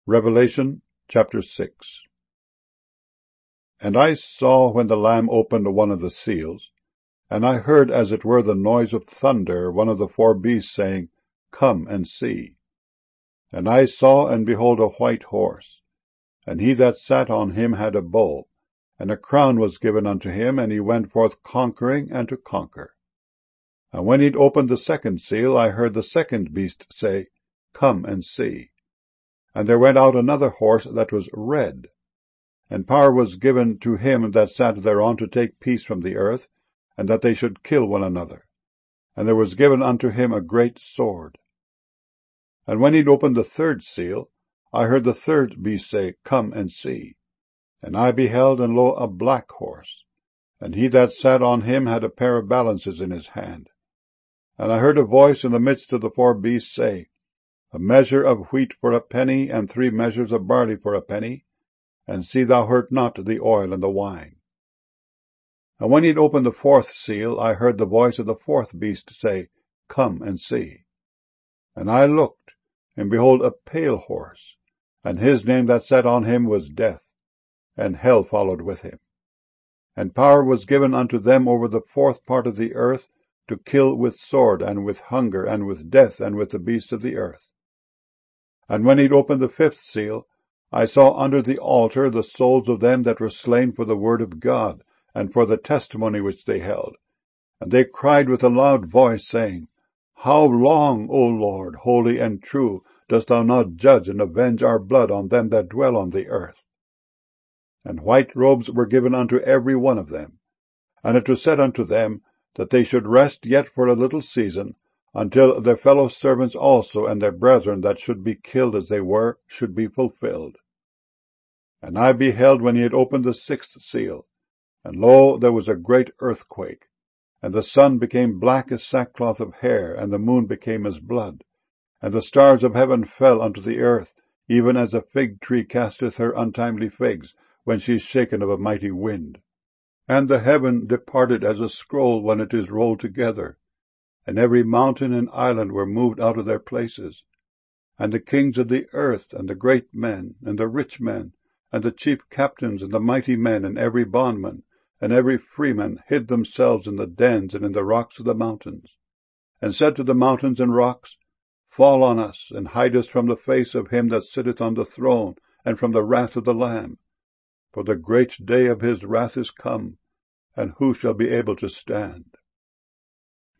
Revelation chapter 6. And I saw when the Lamb opened one of the seals, and I heard as it were the noise of thunder, one of the four beasts saying, Come and see. And I saw, and behold, a white horse, and he that sat on him had a bow, and a crown was given unto him, and he went forth conquering and to conquer. And when he'd opened the second seal, I heard the second beast say, Come and see. And there went out another horse that was red, and power was given to him that sat thereon to take peace from the earth, and that they should kill one another. And there was given unto him a great sword. And when he'd opened the third seal, I heard the third beast say, Come and see. And I beheld, and lo, a black horse, and he that sat on him had a pair of balances in his hand. And I heard a voice in the midst of the four beasts say, A measure of wheat for a penny, and 3 measures of barley for a penny, and see thou hurt not the oil and the wine. And when he had opened the fourth seal, I heard the voice of the fourth beast say, Come and see. And I looked, and behold, a pale horse, and his name that sat on him was Death, and hell followed with him. And power was given unto them over the fourth part of the earth, to kill with sword, and with hunger, and with death, and with the beasts of the earth. And when he'd opened the fifth seal, I saw under the altar the souls of them that were slain for the word of God, and for the testimony which they held. And they cried with a loud voice, saying, How long, O Lord, holy and true, dost thou not judge and avenge our blood on them that dwell on the earth? And white robes were given unto every one of them. And it was said unto them, that they should rest yet for a little season, until their fellow servants also and their brethren that should be killed as they were should be fulfilled. And I beheld when he had opened the sixth seal, and lo, there was a great earthquake, and the sun became black as sackcloth of hair, and the moon became as blood, and the stars of heaven fell unto the earth, even as a fig tree casteth her untimely figs, when she is shaken of a mighty wind. And the heaven departed as a scroll when it is rolled together, and every mountain and island were moved out of their places. And the kings of the earth, and the great men, and the rich men, and the chief captains, and the mighty men, and every bondman, and every freeman hid themselves in the dens and in the rocks of the mountains, and said to the mountains and rocks, Fall on us, and hide us from the face of him that sitteth on the throne, and from the wrath of the Lamb. For the great day of his wrath is come, and who shall be able to stand?